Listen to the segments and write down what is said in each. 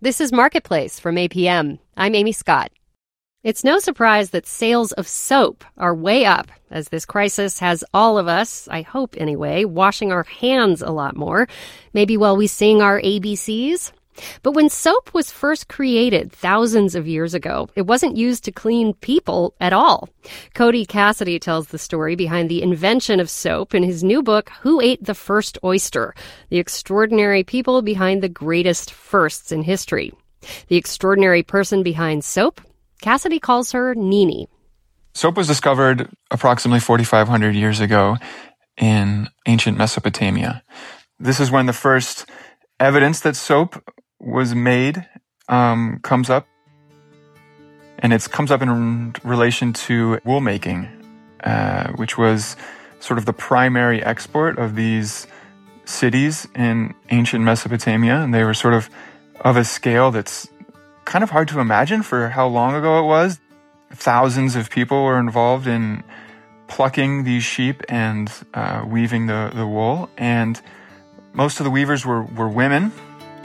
This is Marketplace from APM. I'm Amy Scott. It's no surprise that sales of soap are way up as this crisis has all of us, I hope anyway, washing our hands a lot more, maybe while we sing our ABCs. But when soap was first created thousands of years ago, it wasn't used to clean people at all. Cody Cassidy tells the story behind the invention of soap in his new book, Who Ate the First Oyster? The Extraordinary People Behind the Greatest Firsts in History. The extraordinary person behind soap? Cassidy calls her Nini. Soap was discovered approximately 4,500 years ago in ancient Mesopotamia. This is when the first evidence that soap was made comes up, and it comes up in relation to wool making, which was sort of the primary export of these cities in ancient Mesopotamia, and they were sort of a scale that's kind of hard to imagine for how long ago it was. Thousands of people were involved in plucking these sheep and weaving the wool, and most of the weavers were women.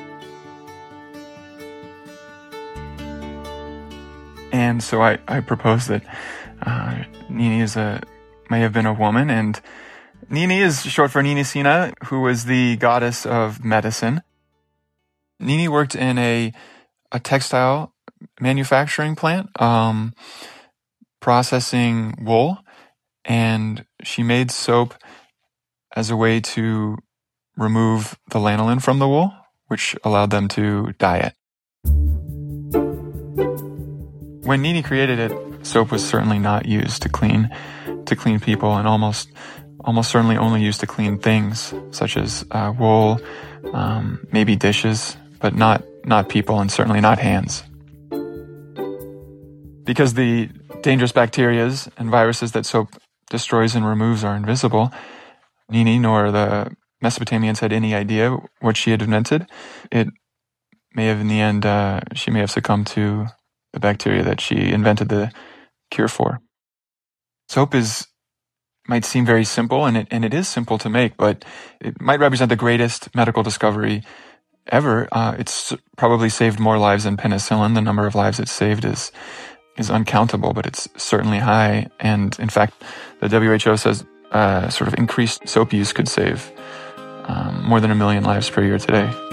And so I propose that Nini may have been a woman, and Nini is short for Ninisina, who was the goddess of medicine. Nini worked in a textile manufacturing plant, processing wool, and she made soap as a way to remove the lanolin from the wool, which allowed them to dye it. When Nini created it, soap was certainly not used to clean people, and almost certainly only used to clean things such as wool, maybe dishes, but not people, and certainly not hands. Because the dangerous bacteria and viruses that soap destroys and removes are invisible, Nini nor the Mesopotamians had any idea what she had invented. It may have, in the end, she may have succumbed to the bacteria that she invented the cure for. Soap might seem very simple, and it is simple to make, but it might represent the greatest medical discovery ever. It's probably saved more lives than penicillin. The number of lives it's saved is uncountable, but it's certainly high. And in fact, the WHO says sort of increased soap use could save more than 1 million lives per year today.